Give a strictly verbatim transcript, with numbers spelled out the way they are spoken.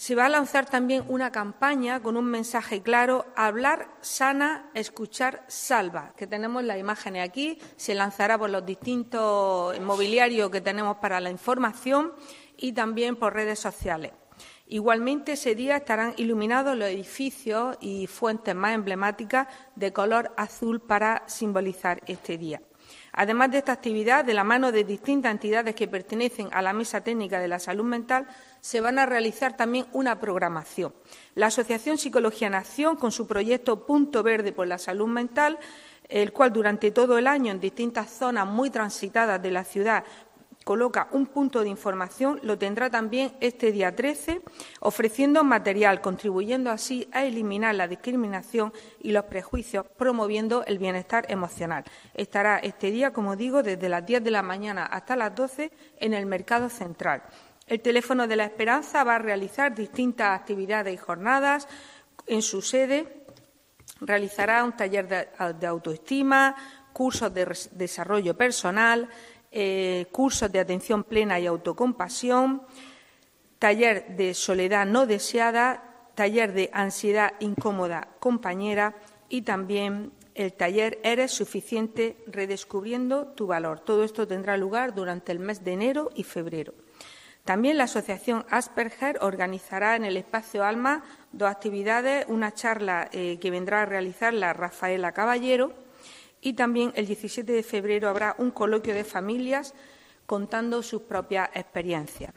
Se va a lanzar también una campaña con un mensaje claro: hablar sana, escuchar salva, que tenemos las imágenes aquí. Se lanzará por los distintos mobiliarios que tenemos para la información y también por redes sociales. Igualmente, ese día estarán iluminados los edificios y fuentes más emblemáticas de color azul para simbolizar este día. Además de esta actividad, de la mano de distintas entidades que pertenecen a la Mesa Técnica de la Salud Mental, se van a realizar también una programación. La Asociación Psicología en Acción, con su proyecto Punto Verde por la Salud Mental, el cual durante todo el año en distintas zonas muy transitadas de la ciudad coloca un punto de información, lo tendrá también este día trece, ofreciendo material, contribuyendo así a eliminar la discriminación y los prejuicios, promoviendo el bienestar emocional. Estará este día, como digo, desde las diez de la mañana hasta las doce en el Mercado Central. El Teléfono de la Esperanza va a realizar distintas actividades y jornadas en su sede. Realizará un taller de, de autoestima, cursos de desarrollo personal, Eh, cursos de atención plena y autocompasión, taller de soledad no deseada, taller de ansiedad incómoda compañera y también el taller Eres suficiente, redescubriendo tu valor. Todo esto tendrá lugar durante el mes de enero y febrero. También la Asociación Asperger organizará en el Espacio Alma dos actividades, una charla eh, que vendrá a realizar la Rafaela Caballero, y también el diecisiete de febrero habrá un coloquio de familias contando sus propias experiencias.